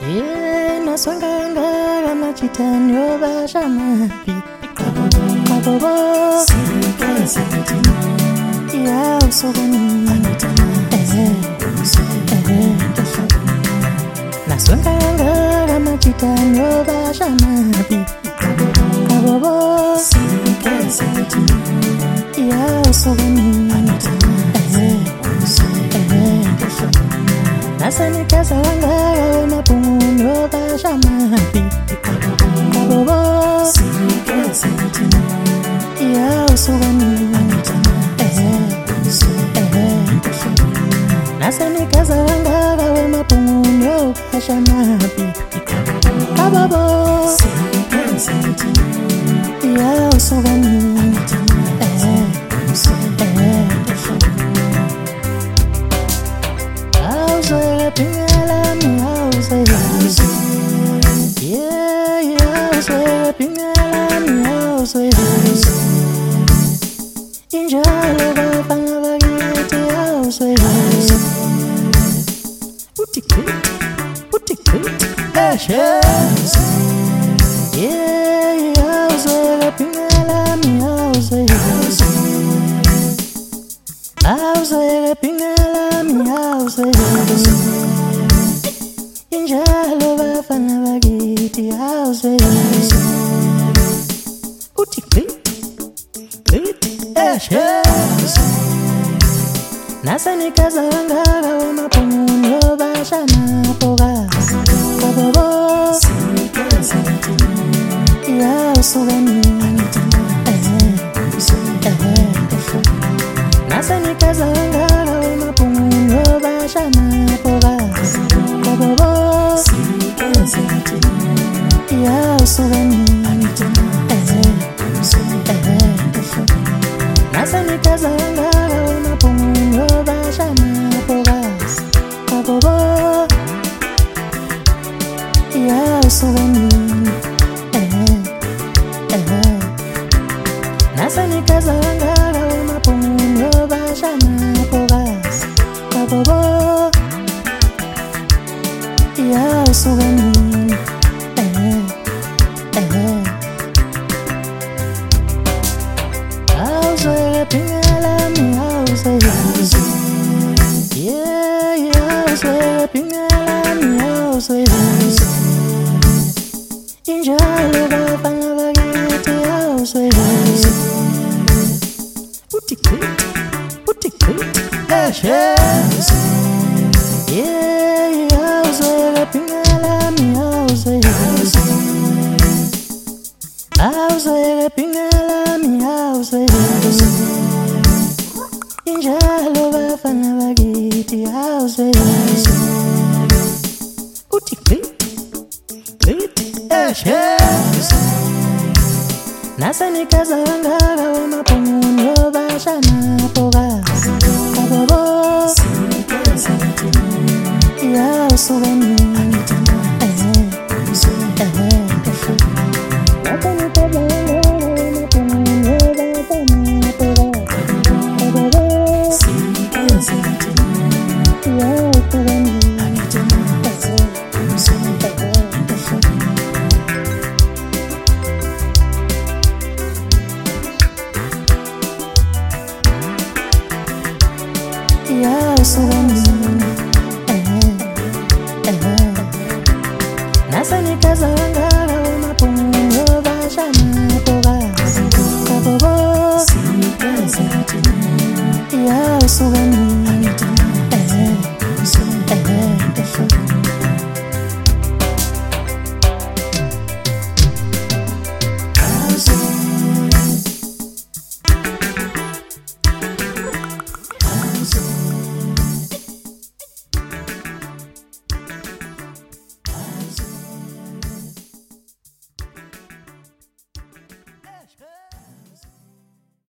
Yena swanganga machitani obashama Kabobo Ya usogani Na swanganga machitani obashama Kabobo Ya usogani Nasani kaza wanga mapunguno bashama Kabobo Ya usogani Nasani kaza wanga mapunguno bashama Kabobo Ya usogani Nasani kaza wanga wa mapunguno bashama poga Kabobo Ya usogani Nasani kaza wanga wa mapunguno bashama poga Kabobo Ya usogani Nasani kaza wanga wa mapunguno bashama poga Kabobo Ya usogani Nasani kaza wanga wa mapunguno bashama poga Kabobo Ya usogani Nasani kaza wanga wa mapunguno bashama